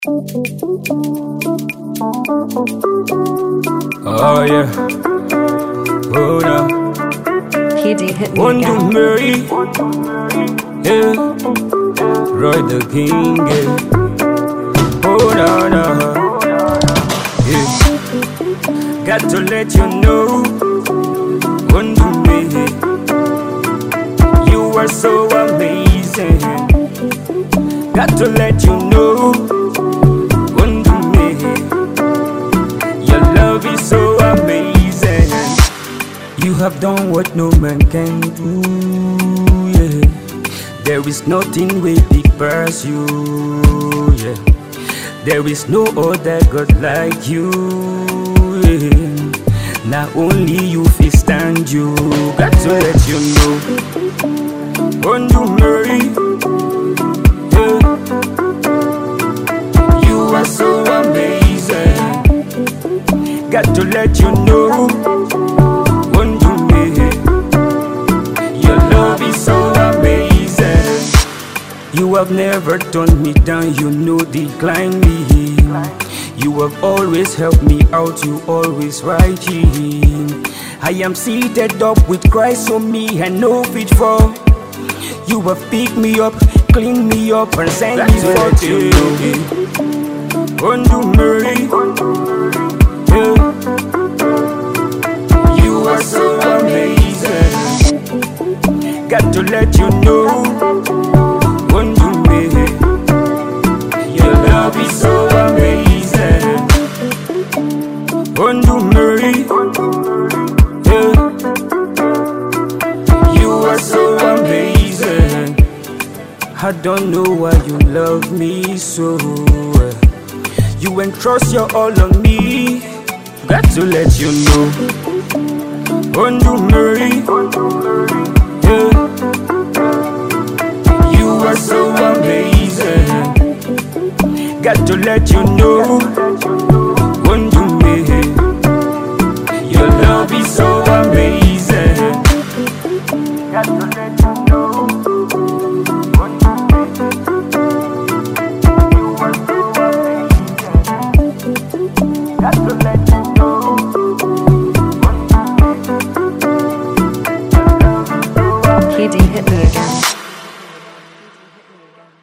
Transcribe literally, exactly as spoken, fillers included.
Oh yeah, oh no. P D hit me One to again. Mary, yeah. Roy the King, yeah. Oh no, no, yeah. Got to let you know, one to me, you are so amazing. Got to let you know, one to me, your love is so amazing. You have done what no man can do, yeah. There is nothing way big past you, yeah. There is no other God like you, yeah. Not only you feel stand, you got to let you know, when you marry, yeah. You are so amazing. Got to let you know, when you marry, your love is so amazing. You have never turned me down, you know decline me. You have always helped me out, you always right here. I am seated up with Christ on me and no fit fall. You have picked me up, cleaned me up and sent me forth to you. When you marry, yeah. You are so amazing. Got to let you know, when you marry, your love is so amazing. When you marry, yeah. You are so amazing. I don't know why you love me so. You entrust your all on me. Got to let you know, when you marry, yeah. You are so amazing. Got to let you know, when you marry, your love is so amazing. Got to let you know, when you marry, you are so amazing. Got to